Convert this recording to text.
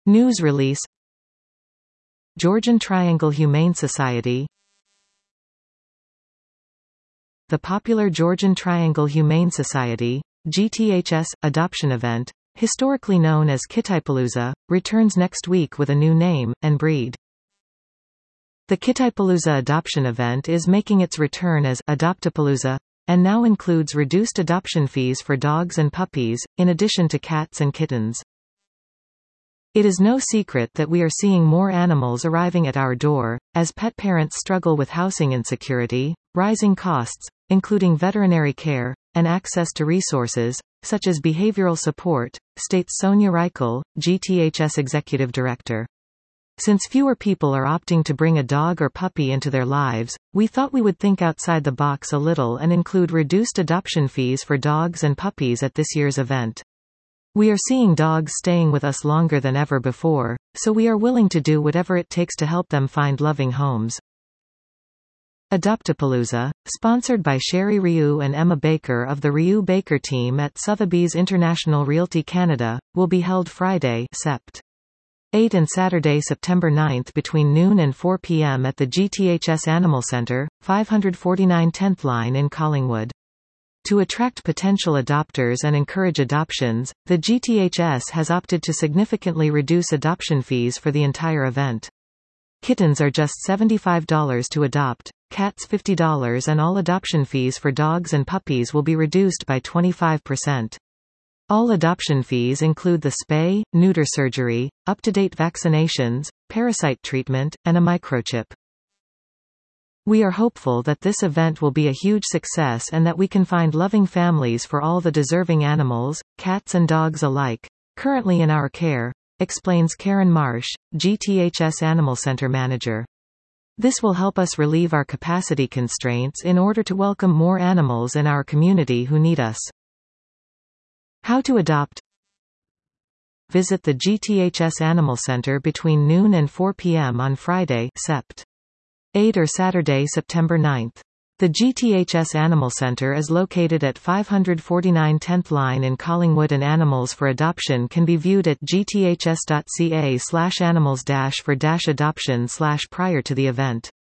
News release. Georgian Triangle Humane Society. The popular Georgian Triangle Humane Society, GTHS, adoption event, historically known as Kittypalooza, returns next week with a new name and breed. The Kittypalooza adoption event is making its return as Adoptapalooza, and now includes reduced adoption fees for dogs and puppies, in addition to cats and kittens. It is no secret that we are seeing more animals arriving at our door, as pet parents struggle with housing insecurity, rising costs, including veterinary care, and access to resources, such as behavioral support, states Sonia Reichel, GTHS Executive Director. Since fewer people are opting to bring a dog or puppy into their lives, we thought we would think outside the box a little and include reduced adoption fees for dogs and puppies at this year's event. We are seeing dogs staying with us longer than ever before, so we are willing to do whatever it takes to help them find loving homes. Adoptapalooza, sponsored by Sherry Ryu and Emma Baker of the Ryu Baker team at Sotheby's International Realty Canada, will be held Friday, Sept. 8 and Saturday, September 9 between noon and 4 p.m. at the GTHS Animal Center, 549 10th Line in Collingwood. To attract potential adopters and encourage adoptions, the GTHS has opted to significantly reduce adoption fees for the entire event. Kittens are just $75 to adopt, cats $50, and all adoption fees for dogs and puppies will be reduced by 25%. All adoption fees include the spay, neuter surgery, up-to-date vaccinations, parasite treatment, and a microchip. We are hopeful that this event will be a huge success and that we can find loving families for all the deserving animals, cats and dogs alike, currently in our care, explains Karen Marsh, GTHS Animal Center Manager. This will help us relieve our capacity constraints in order to welcome more animals in our community who need us. How to adopt? Visit the GTHS Animal Center between noon and 4 p.m. on Friday, Sept. 8 or Saturday, September 9. The GTHS Animal Center is located at 549 10th Line in Collingwood, and animals for adoption can be viewed at gths.ca/animals-for-adoption/ prior to the event.